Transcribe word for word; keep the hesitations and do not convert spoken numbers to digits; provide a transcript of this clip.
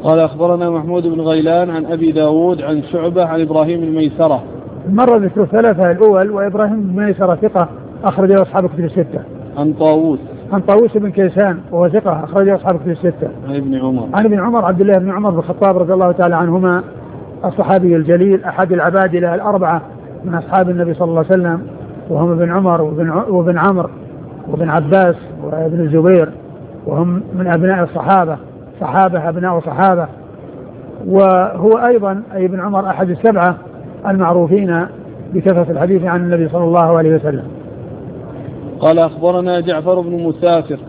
قال أخبرنا محمود بن غيلان عن أبي داود عن شعبة عن إبراهيم الميسرة. مر ذكر الثلاثة الأول، وإبراهيم الميسرة ثقة أخرجه أصحاب كتب الستة. عن طاووس عن طاووس بن كيسان وهو ثقة أخرجه أصحاب كتب الستة. عن ابن عمر عن ابن عمر عبد الله بن عمر بن الخطاب رضي الله تعالى عنهما الصحابي الجليل أحد العبادلة الأربعة من أصحاب النبي صلى الله عليه وسلم، وهم ابن عمر وابن, وابن عمرو وابن عباس وابن الزبير، وهم من أبناء الصحابة، صحابة أبناء صحابة. وهو أيضا أي ابن عمر أحد السبعة المعروفين بكثرة الحديث عن النبي صلى الله عليه وسلم. قال أخبرنا جعفر بن مسافر